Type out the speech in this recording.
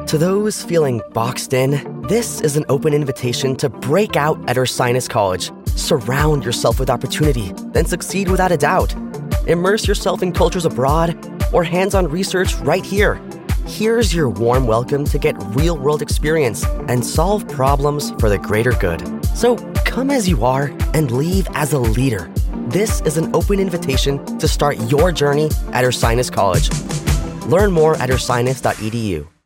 To those feeling boxed in, this is an open invitation to break out at Ursinus College. Surround yourself with opportunity, then succeed without a doubt. Immerse yourself in cultures abroad or hands-on research right here. Here's your warm welcome to get real-world experience and solve problems for the greater good. So come as you are and leave as a leader. This is an open invitation to start your journey at Ursinus College. Learn more at ursinus.edu.